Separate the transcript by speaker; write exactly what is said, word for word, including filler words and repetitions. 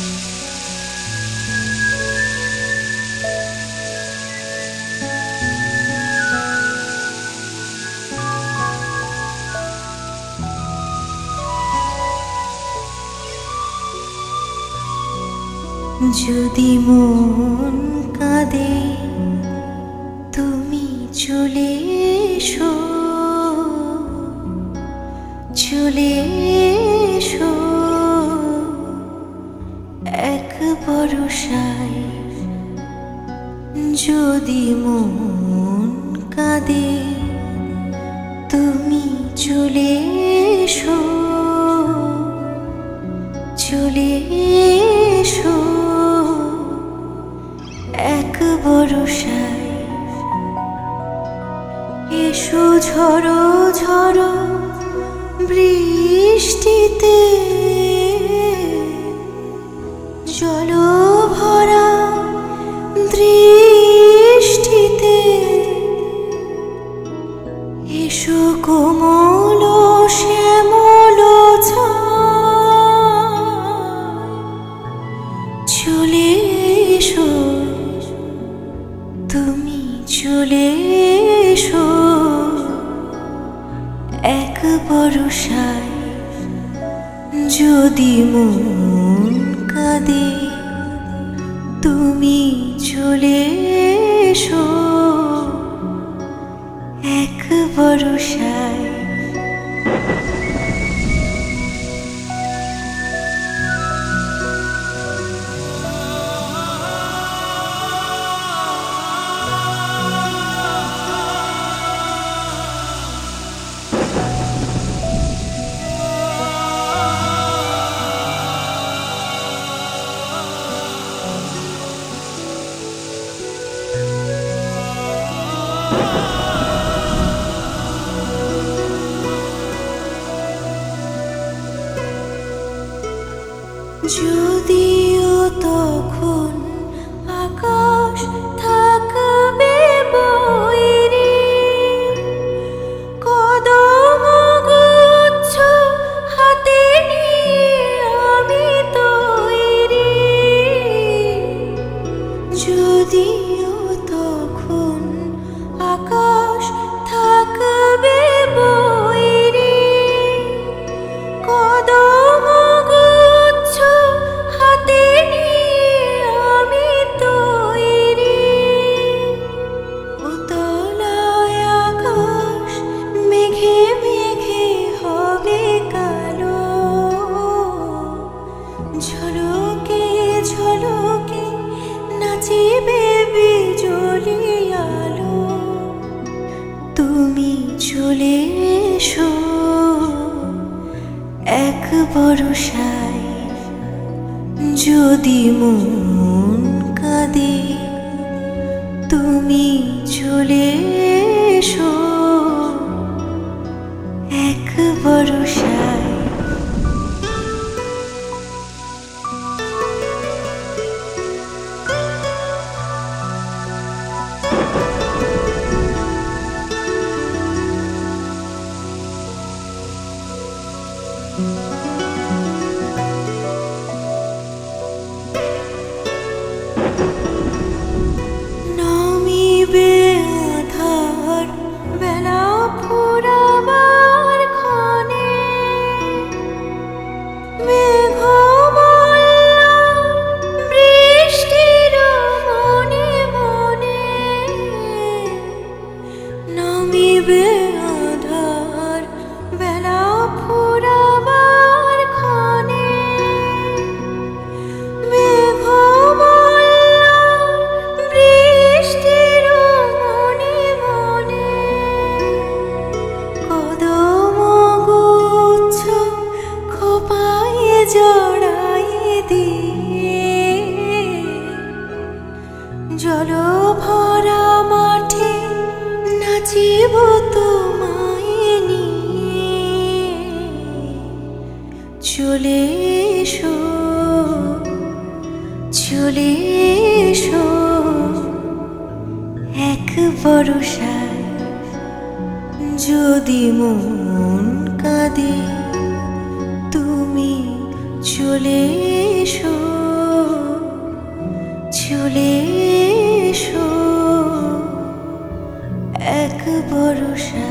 Speaker 1: যদি মন কাঁদে তুমি চলে এসো, চলে এসো এক ভরসায়। যদি মন কাঁদে তুমি চলে এসো, চলে এসো এক ভরসায়। এসো ঝড়ো ঝড়ো বৃষ্টিতে, জল ভরা দৃষ্টিতে। এসো কোমল শ্যামল চলে এসো, তুমি চলে এসো এক ভরসায়। যদি মন কাঁদে তুমি চলে এসো এক ভরসায়। যদিও তখন আকাশ থাকবে বৈরী, কদম গুচ্ছ হাতে নিয়ে আমি তৈরি। যদিও তখন আকাশ থাকবে বৈরী, কদম হাতে নিয়ে আমি তৈরি। উতলায় আকাশ মেঘে মেঘে হবে কালো, ঝলকে ঝলকে নাচিবে বিজলি আলো। তুমি চলে এসো এক ভরসায়। যদি মন কাঁদে তুমি চলে এসো এক ভরসায়। নামিবে আধার বেলা ফুরাবার ক্ষণে, মেঘমাল্য বৃষ্টির মনে মনে। নামিবে আধার বেলা ফুরাবার ক্ষণে, জল ভরা মাঠে নাচিব তোমায় নিয়ে। চলে এসো, চলে এসো এক ভরসায়। যদি মন কাঁদে তুমি চলে এসো চলে এসো এক বরষা